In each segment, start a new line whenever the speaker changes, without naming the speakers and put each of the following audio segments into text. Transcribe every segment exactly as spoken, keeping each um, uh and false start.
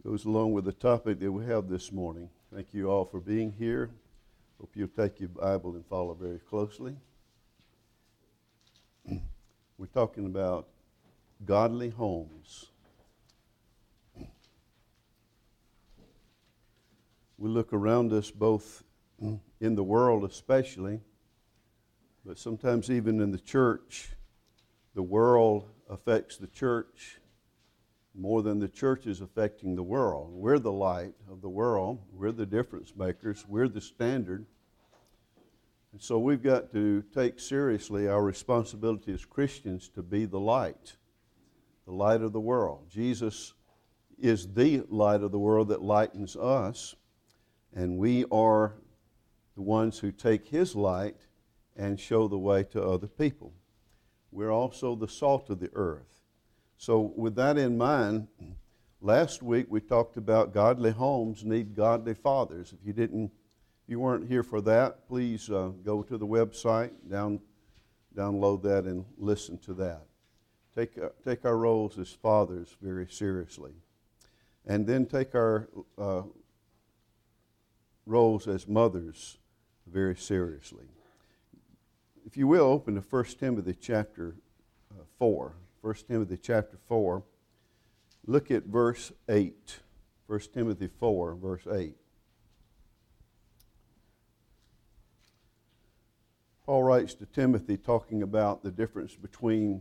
Goes along with the topic that we have this morning. Thank you all for being here. Hope you'll take your Bible and follow very closely. We're talking about godly homes. We look around us, both in the world especially, but sometimes even in the church. The world affects the church more than the church is affecting the world. We're the light of the world. We're the difference makers. We're the standard. And so we've got to take seriously our responsibility as Christians to be the light, the light of the world. Jesus is the light of the world that lightens us, and we are the ones who take His light and show the way to other people. We're also the salt of the earth. So with that in mind, last week we talked about godly homes need godly fathers. If you didn't, if you weren't here for that, please uh, go to the website, down, download that, and listen to that. Take uh, take our roles as fathers very seriously, and then take our uh, roles as mothers very seriously. If you will, open to First Timothy chapter uh, four. First Timothy chapter four. Look at verse eight. First Timothy four, verse eight. Paul writes to Timothy talking about the difference between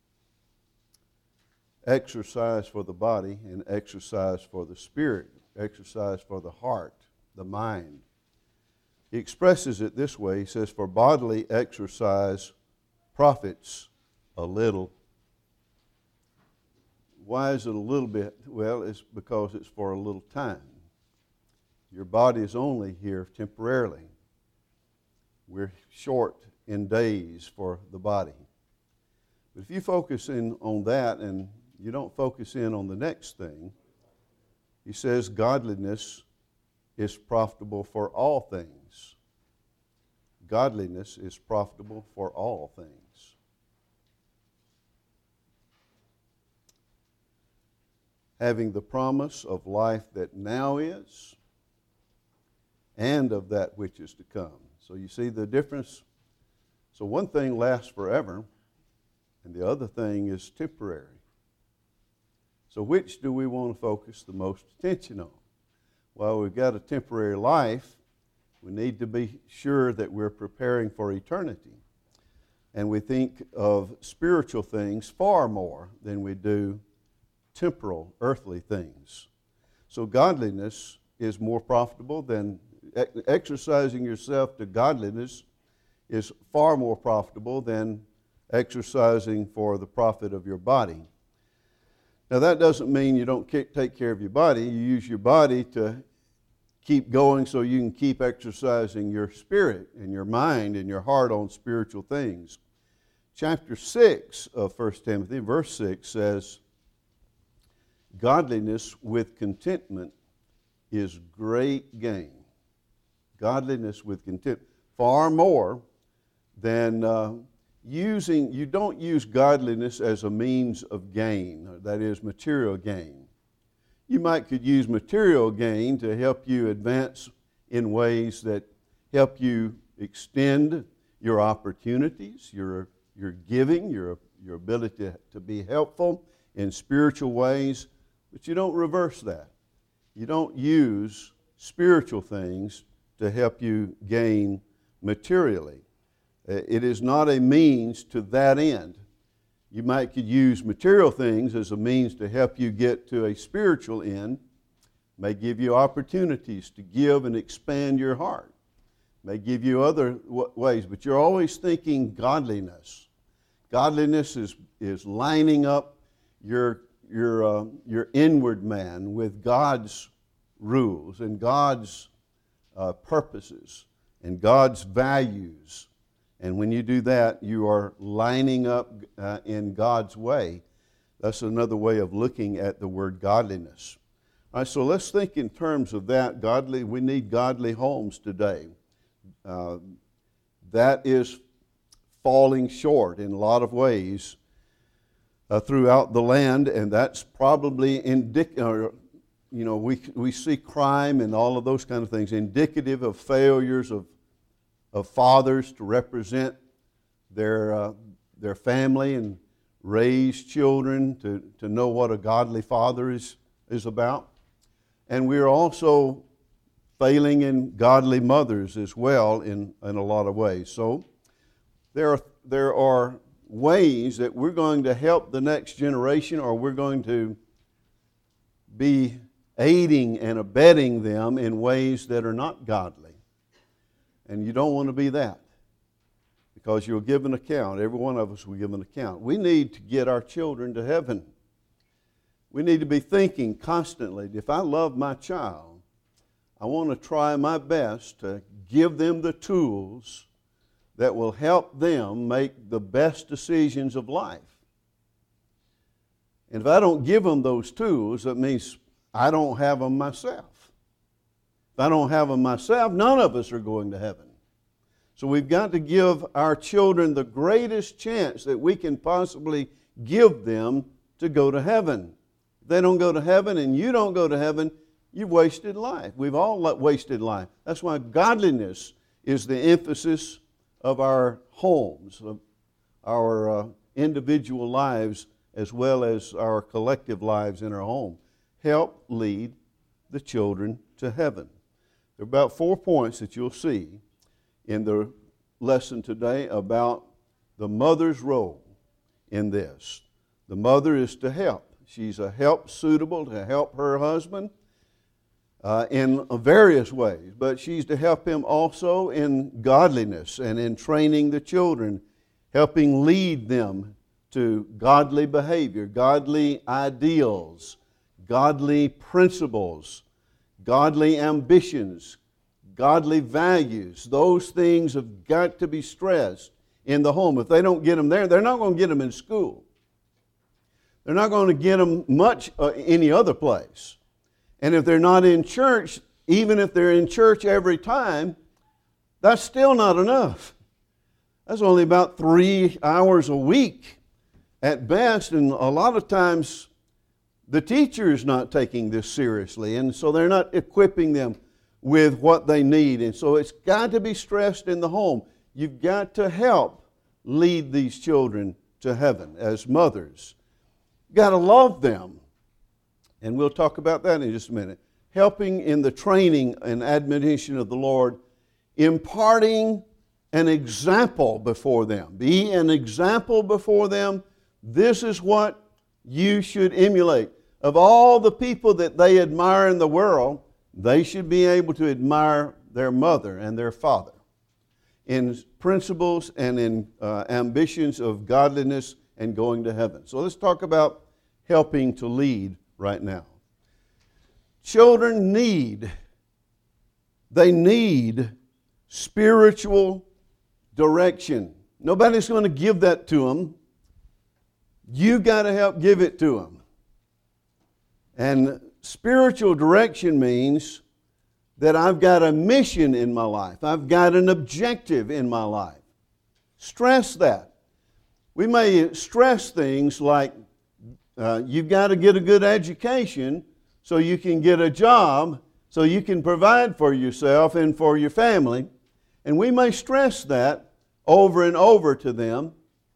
exercise for the body and exercise for the spirit, exercise for the heart, the mind. He expresses it this way. He says, "For bodily exercise profits a little." Why is it a little bit? Well, it's because it's for a little time. Your body is only here temporarily. We're short in days for the body. But if you focus in on that and you don't focus in on the next thing, he says godliness is profitable for all things. Godliness is profitable for all things. Having the promise of life that now is and of that which is to come. So you see the difference? So one thing lasts forever and the other thing is temporary. So which do we want to focus the most attention on? Well, we've got a temporary life. We need to be sure that we're preparing for eternity. And we think of spiritual things far more than we do temporal, earthly things. So godliness is more profitable than exercising yourself to godliness is far more profitable than exercising for the profit of your body. Now that doesn't mean you don't take care of your body. You use your body to keep going so you can keep exercising your spirit and your mind and your heart on spiritual things. Chapter six of First Timothy, verse six says, "Godliness with contentment is great gain." Godliness with contentment. Far more than uh, using, you don't use godliness as a means of gain, that is material gain. You might could use material gain to help you advance in ways that help you extend your opportunities, your, your giving, your, your ability to, to be helpful in spiritual ways. But you don't reverse that. You don't use spiritual things to help you gain materially. It is not a means to that end. You might could use material things as a means to help you get to a spiritual end. May give you opportunities to give and expand your heart. May give you other w- ways, but you're always thinking godliness. Godliness is, is lining up your Your, uh, your inward man with God's rules and God's uh, purposes and God's values. And when you do that, you are lining up uh, in God's way. That's another way of looking at the word godliness. All right, so let's think in terms of that. Godly, we need godly homes today. Uh, that is falling short in a lot of ways Uh, throughout the land, and that's probably indic- or you know, we, we see crime and all of those kind of things indicative of failures of, of fathers to represent their, uh, their family and raise children to, to know what a godly father is, is about. And we're also failing in godly mothers as well in, in a lot of ways. So there are, there are ways that we're going to help the next generation, or we're going to be aiding and abetting them in ways that are not godly. And you don't want to be that, because you'll give an account. Every one of us will give an account. We need to get our children to heaven. We need to be thinking constantly, if I love my child, I want to try my best to give them the tools that will help them make the best decisions of life. And if I don't give them those tools, that means I don't have them myself. If I don't have them myself, none of us are going to heaven. So we've got to give our children the greatest chance that we can possibly give them to go to heaven. If they don't go to heaven and you don't go to heaven, you've wasted life. We've all wasted life. That's why godliness is the emphasis of our homes, of our uh, individual lives, as well as our collective lives in our home. Help lead the children to heaven. There are about four points that you'll see in the lesson today about the mother's role in this. The mother is to help. She's a help suitable to help her husband uh, in various ways, but she's to help him also in godliness and in training the children, helping lead them to godly behavior, godly ideals, godly principles, godly ambitions, godly values. Those things have got to be stressed in the home. If they don't get them there, they're not going to get them in school. They're not going to get them much uh, any other place. And if they're not in church, even if they're in church every time, that's still not enough. That's only about three hours a week at best, and a lot of times the teacher is not taking this seriously, and so they're not equipping them with what they need. And so it's got to be stressed in the home. You've got to help lead these children to heaven as mothers. You've got to love them. And we'll talk about that in just a minute. Helping in the training and admonition of the Lord, imparting an example before them. Be an example before them. This is what you should emulate. Of all the people that they admire in the world, they should be able to admire their mother and their father in principles and in uh, ambitions of godliness and going to heaven. So let's talk about helping to lead right now. Children need, they need spiritual direction. Nobody's going to give that to them. You got to help give it to them. And spiritual direction means that I've got a mission in my life. I've got an objective in my life. Stress that. We may stress things like uh, you've got to get a good education so you can get a job, so you can provide for yourself and for your family. And we may stress that over and over to them.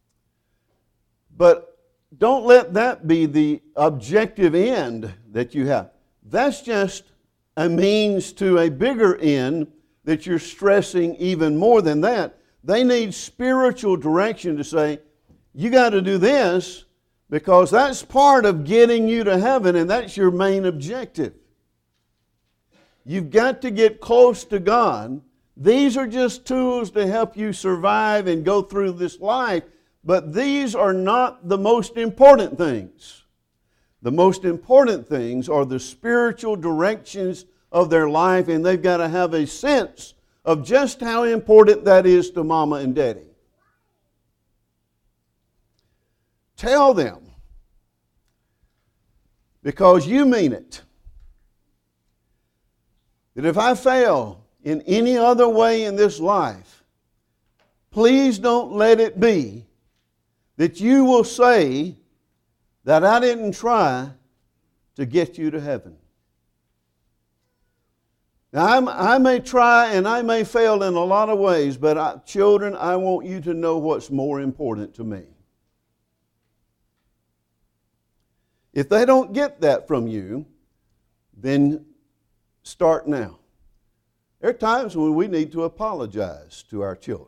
But don't let that be the objective end that you have. That's just a means to a bigger end that you're stressing even more than that. They need spiritual direction to say, you got to do this because that's part of getting you to heaven, and that's your main objective. You've got to get close to God. These are just tools to help you survive and go through this life, but these are not the most important things. The most important things are the spiritual directions of their life, and they've got to have a sense of just how important that is to Mama and Daddy. Tell them, because you mean it, that if I fail in any other way in this life, please don't let it be that you will say that I didn't try to get you to heaven. Now, I'm, I may try and I may fail in a lot of ways, but I, children, I want you to know what's more important to me. If they don't get that from you, then start now. There are times when we need to apologize to our children.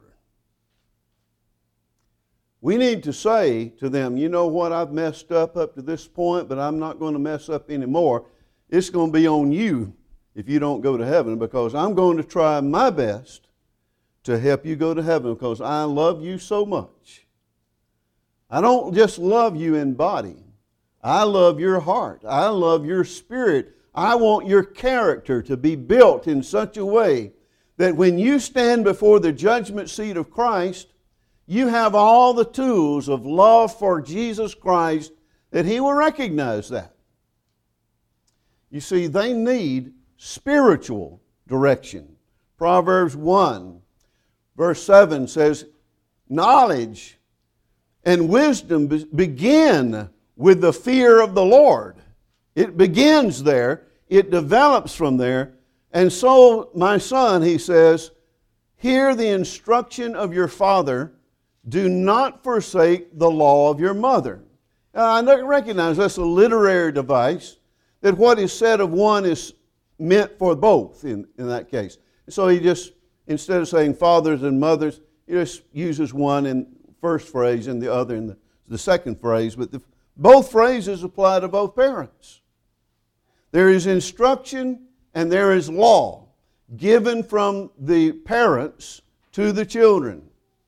We need to say to them, you know what, I've messed up up to this point, but I'm not going to mess up anymore. It's going to be on you if you don't go to heaven, because I'm going to try my best to help you go to heaven because I love you so much. I don't just love you in body. I love your heart. I love your spirit. I want your character to be built in such a way that when you stand before the judgment seat of Christ, you have all the tools of love for Jesus Christ that He will recognize that. You see, they need spiritual direction. Proverbs one, verse seven says, knowledge and wisdom begin with the fear of the Lord. It begins there. It develops from there. And so, my son, he says, hear the instruction of your father. Do not forsake the law of your mother. Now, I recognize that's a literary device, that what is said of one is meant for both in, in that case. So he just, instead of saying fathers and mothers, he just uses one in the first phrase and the other in the, the second phrase. But the, both phrases apply to both parents. There is instruction and there is law given from the parents to the children.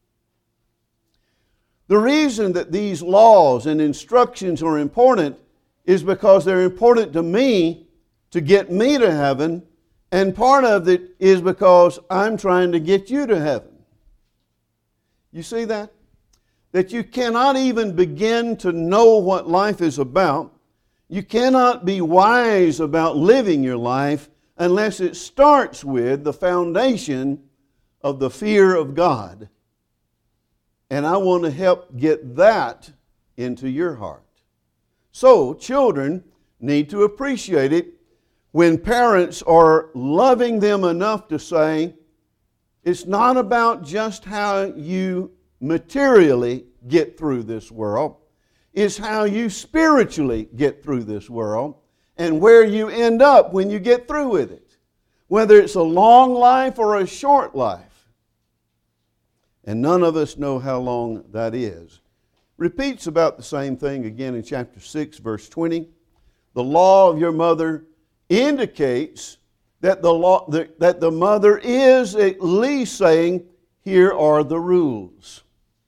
The reason that these laws and instructions are important is because they're important to me to get me to heaven, and part of it is because I'm trying to get you to heaven. You see that? That you cannot even begin to know what life is about. You cannot be wise about living your life unless it starts with the foundation of the fear of God. And I want to help get that into your heart. So, children need to appreciate it when parents are loving them enough to say, it's not about just how you materially get through this world. It's how you spiritually get through this world and where you end up when you get through with it. Whether it's a long life or a short life. And none of us know how long that is. Repeats about the same thing again in chapter six, verse twenty. The law of your mother indicates that the law, that the mother is at least saying, here are the rules.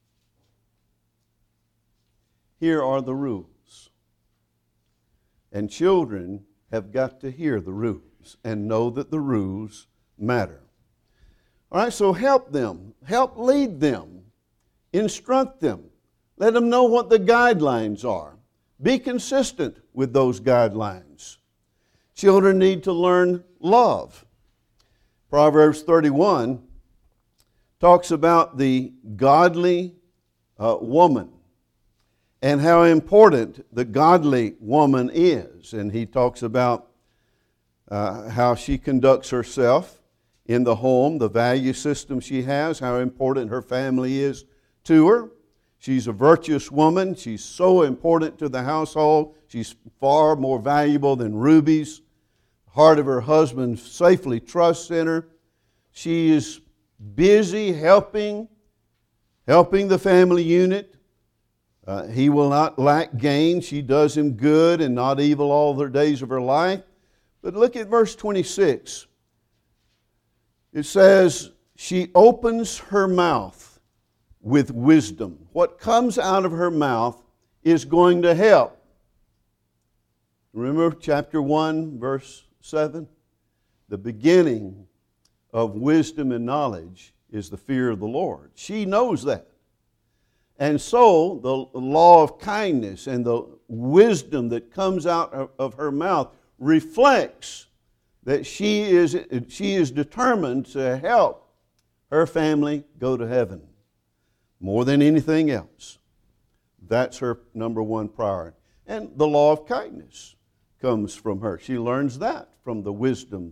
Here are the rules. And children have got to hear the rules and know that the rules matter. All right, so help them. Help lead them. Instruct them. Let them know what the guidelines are. Be consistent with those guidelines. Children need to learn love. Proverbs thirty-one talks about the godly uh, woman and how important the godly woman is. And he talks about uh, how she conducts herself in the home, the value system she has, how important her family is to her. She's a virtuous woman. She's so important to the household. She's far more valuable than rubies. The heart of her husband safely trusts in her. She is busy helping, helping the family unit. Uh, he will not lack gain. She does him good and not evil all the days of her life. But look at verse twenty-six. It says, she opens her mouth with wisdom. What comes out of her mouth is going to help. Remember chapter one, verse seven? The beginning of wisdom and knowledge is the fear of the Lord. She knows that. And so the law of kindness and the wisdom that comes out of her mouth reflects that she is, she is determined to help her family go to heaven more than anything else. That's her number one priority. And the law of kindness comes from her. She learns that from the wisdom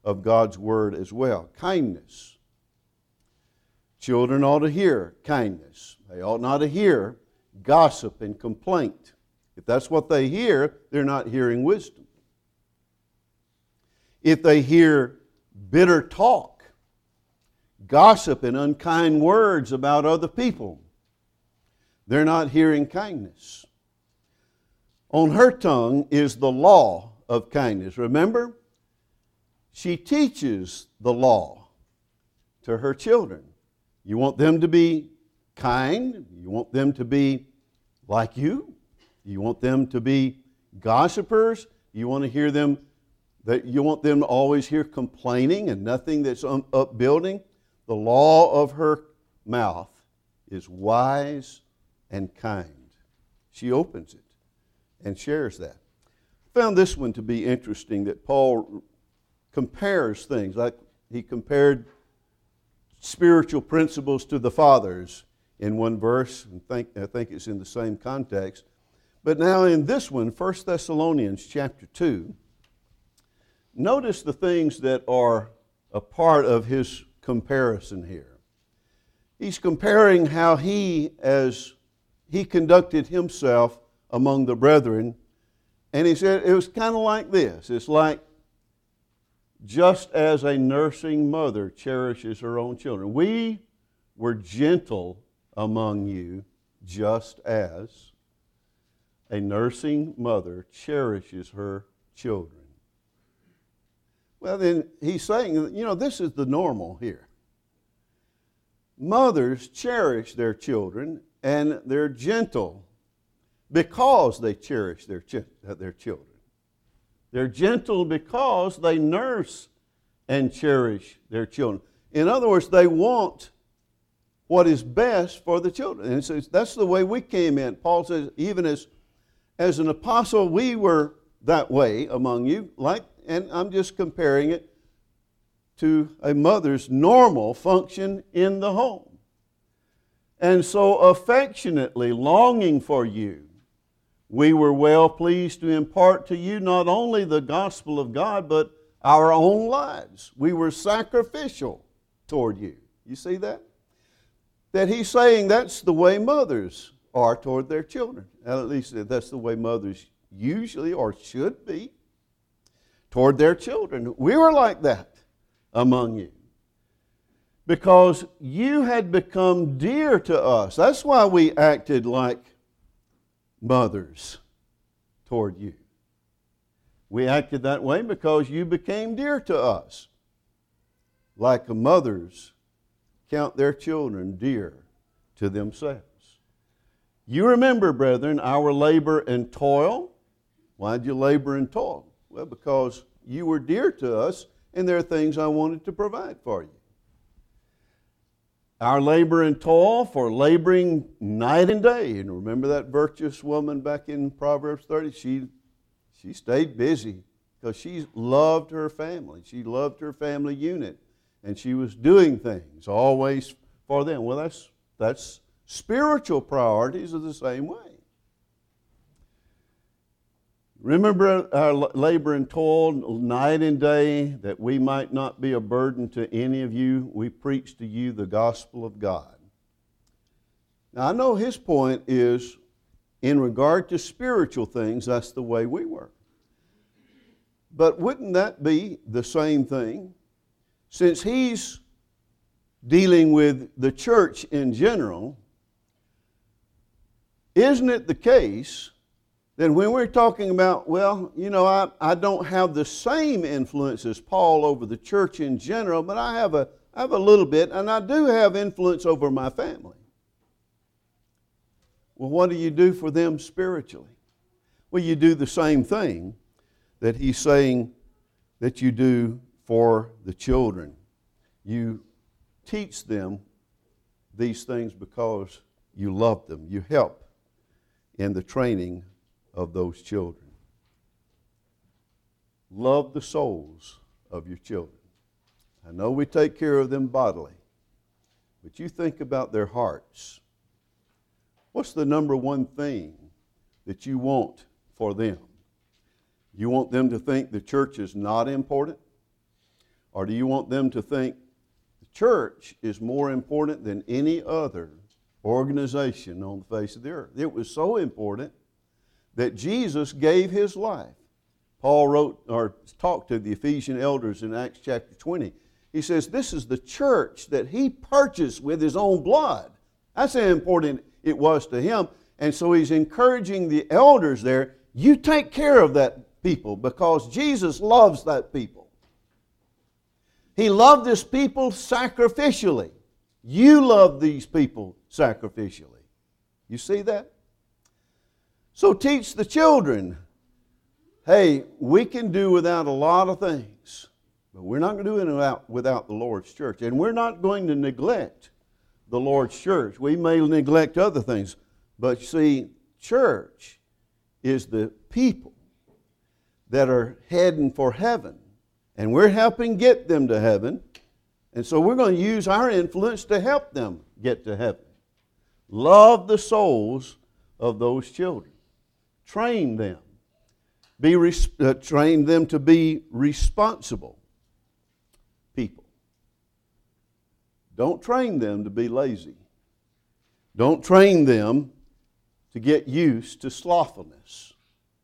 of God's Word as well. Kindness. Children ought to hear kindness. They ought not to hear gossip and complaint. If that's what they hear, they're not hearing wisdom. If they hear bitter talk, gossip and unkind words about other people, they're not hearing kindness. On her tongue is the law of kindness. Remember, she teaches the law to her children. You want them to be kind. You want them to be like you. You want them to be gossipers. You want to hear them, that you want them to always hear complaining and nothing that's upbuilding. The law of her mouth is wise and kind. She opens it and shares that. I found this one to be interesting, that Paul compares things. Like he compared spiritual principles to the fathers in one verse, and think, I think it's in the same context. But now in this one, First Thessalonians chapter two, notice the things that are a part of his comparison here. He's comparing how he, as he conducted himself among the brethren, and he said it was kind of like this. It's like, just as a nursing mother cherishes her own children. We were gentle among you, just as a nursing mother cherishes her children. Well, then he's saying, you know, this is the normal here. Mothers cherish their children, and they're gentle because they cherish their, ch- their children. They're gentle because they nurse and cherish their children. In other words, they want what is best for the children. And so that's the way we came in. Paul says, even as, as an apostle, we were that way among you. Like, and I'm just comparing it to a mother's normal function in the home. And so affectionately longing for you, we were well pleased to impart to you not only the gospel of God, but our own lives. We were sacrificial toward you. You see that? That he's saying that's the way mothers are toward their children. And at least that's the way mothers usually or should be toward their children. We were like that among you, because you had become dear to us. That's why we acted like mothers toward you. We acted that way because you became dear to us. Like mothers count their children dear to themselves. You remember, brethren, our labor and toil. Why'd you labor and toil? Well, because you were dear to us, and there are things I wanted to provide for you. Our labor and toil for laboring night and day. And remember that virtuous woman back in Proverbs thirty? She, she stayed busy because she loved her family. She loved her family unit. And she was doing things always for them. Well, that's, that's spiritual priorities are the same way. Remember our labor and toil night and day, that we might not be a burden to any of you. We preach to you the gospel of God. Now, I know his point is, in regard to spiritual things, that's the way we were. But wouldn't that be the same thing? Since he's dealing with the church in general, isn't it the case then when we're talking about, well, you know, I, I don't have the same influence as Paul over the church in general, but I have a I have a little bit, and I do have influence over my family. Well, what do you do for them spiritually? Well, you do the same thing that he's saying that you do for the children. You teach them these things because you love them. You help in the training of those children. Love the souls of your children. I know we take care of them bodily, but you think about their hearts. What's the number one thing that you want for them? You want them to think the church is not important? Or do you want them to think the church is more important than any other organization on the face of the earth? It was so important that Jesus gave His life. Paul wrote or talked to the Ephesian elders in Acts chapter twenty. He says, this is the church that He purchased with His own blood. That's how important it was to Him. And so He's encouraging the elders there, you take care of that people because Jesus loves that people. He loved this people sacrificially. You love these people sacrificially. You see that? So teach the children, hey, we can do without a lot of things, but we're not going to do it without, without the Lord's church. And we're not going to neglect the Lord's church. We may neglect other things, but see, church is the people that are heading for heaven. And we're helping get them to heaven. And so we're going to use our influence to help them get to heaven. Love the souls of those children. Train them. Be res- uh, train them to be responsible people. Don't train them to be lazy. Don't train them to get used to slothfulness.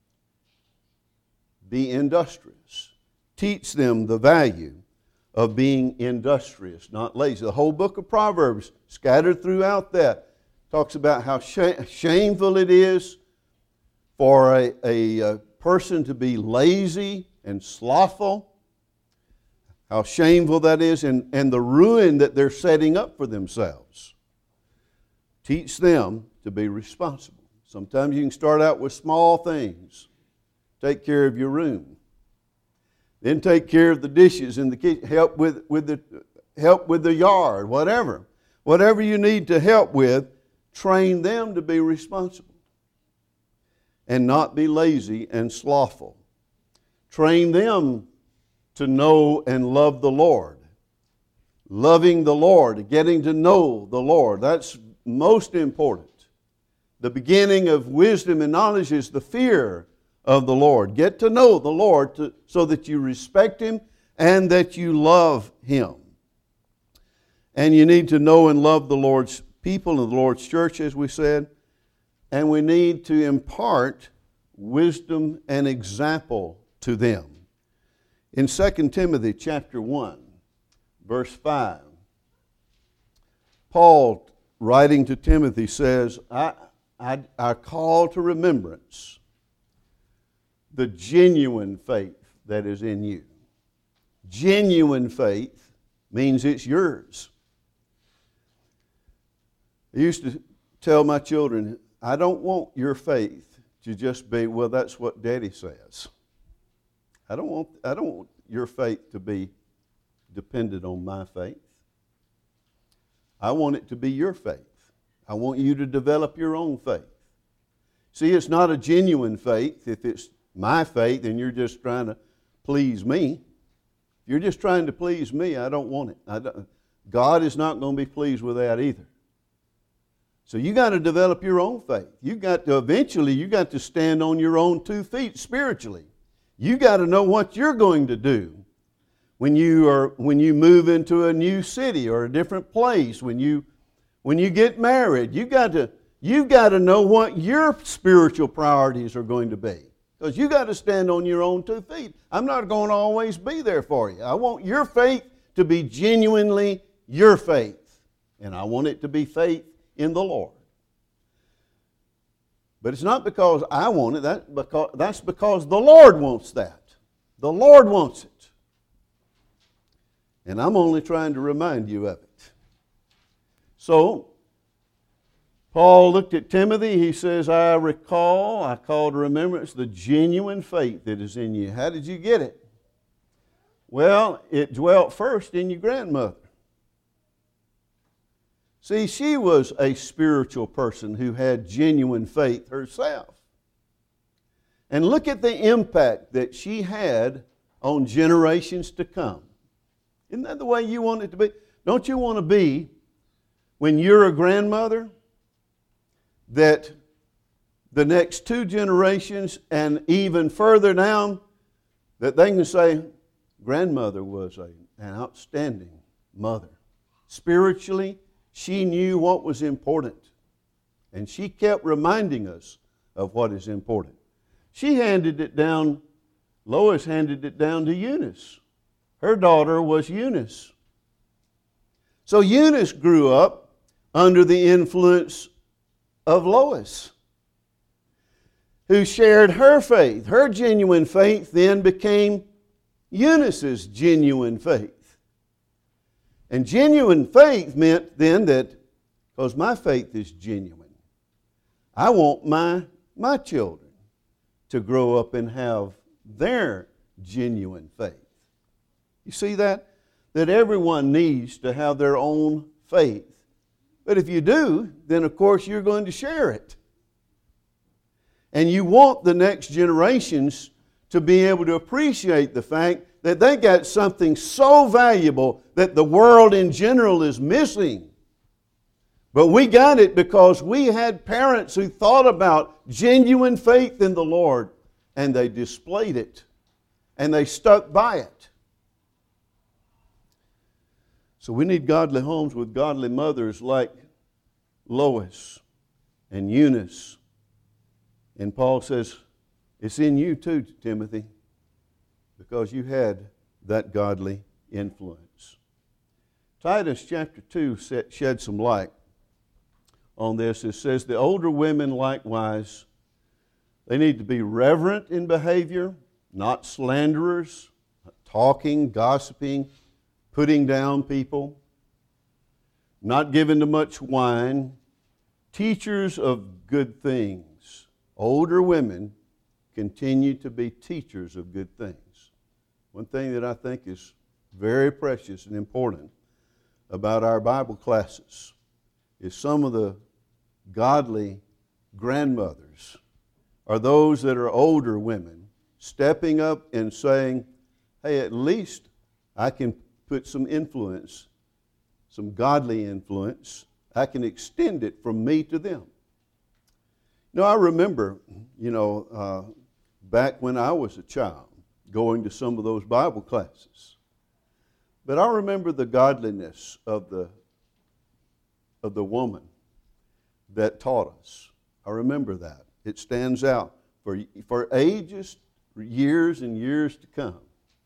Be industrious. Teach them the value of being industrious, not lazy. The whole book of Proverbs, scattered throughout that, talks about how sh- shameful it is for a, a, a person to be lazy and slothful. How shameful that is, and, and the ruin that they're setting up for themselves. Teach them to be responsible. Sometimes you can start out with small things. Take care of your room. Then take care of the dishes in the kitchen. Help with, with the help with the yard, whatever. Whatever you need to help with, train them to be responsible. And not be lazy and slothful. Train them to know and love the Lord. Loving the Lord, getting to know the Lord. That's most important. The beginning of wisdom and knowledge is the fear of the Lord. Get to know the Lord to, so that you respect Him and that you love Him. And you need to know and love the Lord's people and the Lord's church, as we said. And we need to impart wisdom and example to them. In Second Timothy chapter one, verse five, Paul, writing to Timothy, says, I, I, I call to remembrance the genuine faith that is in you. Genuine faith means it's yours. I used to tell my children, I don't want your faith to just be, well, that's what Daddy says. I don't want, I don't want your faith to be dependent on my faith. I want it to be your faith. I want you to develop your own faith. See, it's not a genuine faith if it's my faith and you're just trying to please me. If you're just trying to please me, I don't want it. I don't, God is not going to be pleased with that either. So you got to develop your own faith. You got to eventually, you got to stand on your own two feet spiritually. You got to know what you're going to do when you are when you move into a new city or a different place. When you when you get married, you got to you got to know what your spiritual priorities are going to be. Because you got to stand on your own two feet. I'm not going to always be there for you. I want your faith to be genuinely your faith. And I want it to be faith in the Lord. But it's not because I want it. That because, that's because the Lord wants that. The Lord wants it. And I'm only trying to remind you of it. So, Paul looked at Timothy. He says, I recall, I call to remembrance the genuine faith that is in you. How did you get it? Well, it dwelt first in your grandmother. See, she was a spiritual person who had genuine faith herself. And look at the impact that she had on generations to come. Isn't that the way you want it to be? Don't you want to be, when you're a grandmother, that the next two generations and even further down, that they can say, grandmother was a, an outstanding mother. Spiritually, she knew what was important. And she kept reminding us of what is important. She handed it down, Lois handed it down to Eunice. Her daughter was Eunice. So Eunice grew up under the influence of Lois, who shared her faith. Her genuine faith then became Eunice's genuine faith. And genuine faith meant then that, because my faith is genuine, I want my, my children to grow up and have their genuine faith. You see that? That everyone needs to have their own faith. But if you do, then of course you're going to share it. And you want the next generations to be able to appreciate the fact that they got something so valuable that the world in general is missing. But we got it because we had parents who thought about genuine faith in the Lord, and they displayed it, and they stuck by it. So we need godly homes with godly mothers like Lois and Eunice. And Paul says, it's in you too, Timothy, because you had that godly influence. Titus chapter two shed some light on this. It says, the older women likewise, they need to be reverent in behavior, not slanderers, not talking, gossiping, putting down people, not given to much wine, teachers of good things. Older women continue to be teachers of good things. One thing that I think is very precious and important about our Bible classes is some of the godly grandmothers are those that are older women stepping up and saying, hey, at least I can put some influence, some godly influence. I can extend it from me to them. You know, I remember, you know, uh, back when I was a child, going to some of those Bible classes. But I remember the godliness of the, of the woman that taught us. I remember that. It stands out for, for ages, for years and years to come.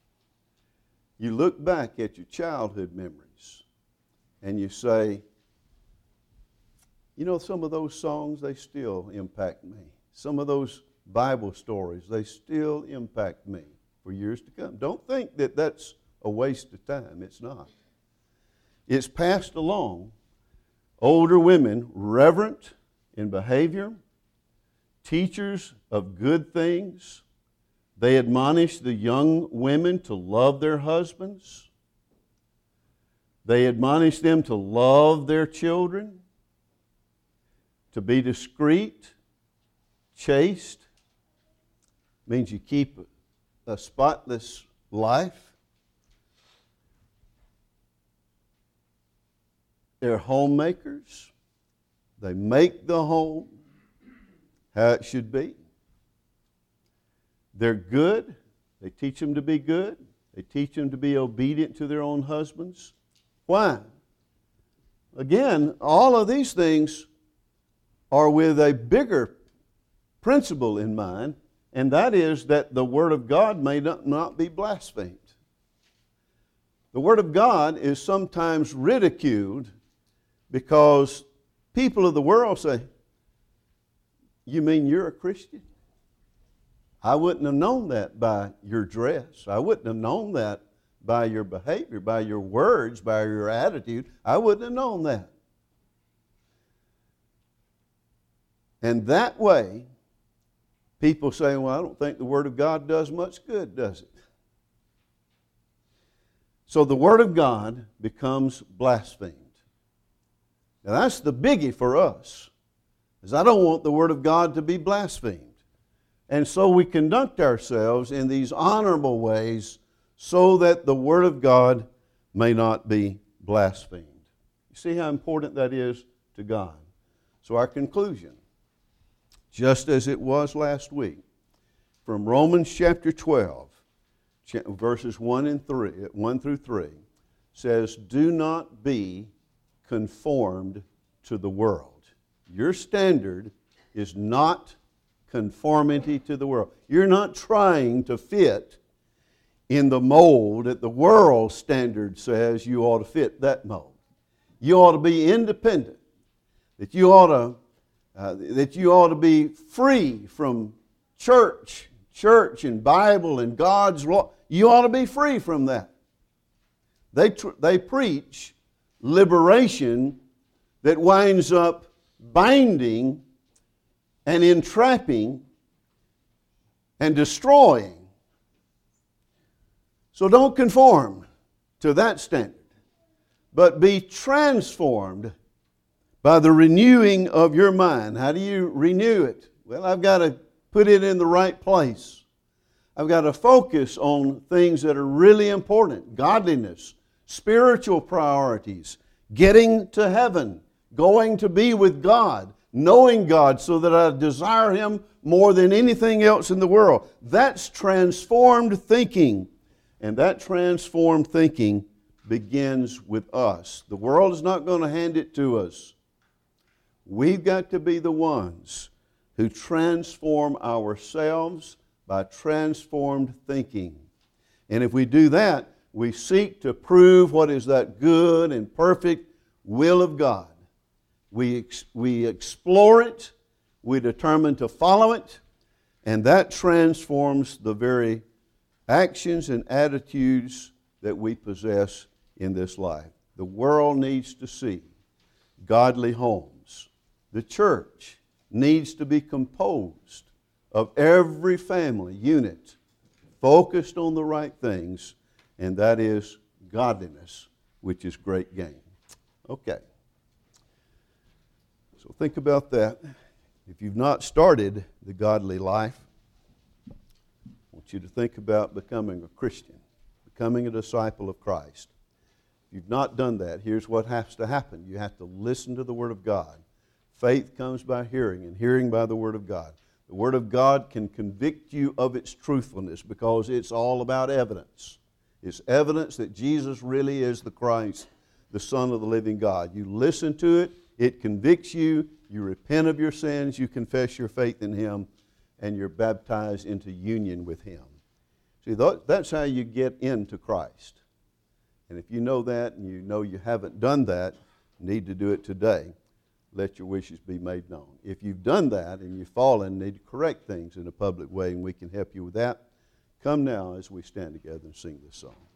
You look back at your childhood memories and you say, you know, some of those songs, they still impact me. Some of those Bible stories, they still impact me for years to come. Don't think that that's a waste of time. It's not. It's passed along. Older women, reverent in behavior, teachers of good things. They admonish the young women to love their husbands. They admonish them to love their children, to be discreet, chaste. Means you keep a spotless life. They're homemakers. They make the home how it should be. They're good. They teach them to be good. They teach them to be obedient to their own husbands. Why? Again, all of these things are with a bigger principle in mind, and that is that the Word of God may not be blasphemed. The Word of God is sometimes ridiculed because people of the world say, you mean you're a Christian? I wouldn't have known that by your dress. I wouldn't have known that by your behavior, by your words, by your attitude. I wouldn't have known that. And that way, people say, well, I don't think the Word of God does much good, does it? So the Word of God becomes blasphemed. Now that's the biggie for us, is I don't want the Word of God to be blasphemed. And so we conduct ourselves in these honorable ways so that the Word of God may not be blasphemed. You see how important that is to God. So our conclusion, just as it was last week, from Romans chapter twelve, verses one and three, one through three, says, "Do not be conformed to the world." Your standard is not conformity to the world. You're not trying to fit in the mold that the world standard says you ought to fit that mold. You ought to be independent. That you ought to, uh, that you ought to be free from church, church and Bible and God's law. You ought to be free from that. They tr- they preach liberation that winds up binding and entrapping and destroying. So don't conform to that standard, but be transformed by the renewing of your mind. How do you renew it? Well, I've got to put it in the right place. I've got to focus on things that are really important. Godliness, spiritual priorities, getting to heaven, going to be with God, knowing God so that I desire Him more than anything else in the world. That's transformed thinking. And that transformed thinking begins with us. The world is not going to hand it to us. We've got to be the ones who transform ourselves by transformed thinking. And if we do that, we seek to prove what is that good and perfect will of God. We, ex- we explore it, we determine to follow it, and that transforms the very actions and attitudes that we possess in this life. The world needs to see godly homes. The church needs to be composed of every family unit focused on the right things, and that is godliness, which is great gain. Okay. So think about that. If you've not started the godly life, I want you to think about becoming a Christian, becoming a disciple of Christ. If you've not done that, here's what has to happen. You have to listen to the Word of God. Faith comes by hearing, and hearing by the Word of God. The Word of God can convict you of its truthfulness because it's all about evidence. It's evidence that Jesus really is the Christ, the Son of the living God. You listen to it, it convicts you, you repent of your sins, you confess your faith in Him, and you're baptized into union with Him. See, that's how you get into Christ. And if you know that and you know you haven't done that, you need to do it today. Let your wishes be made known. If you've done that and you've fallen, need to correct things in a public way, and we can help you with that. Come now as we stand together and sing this song.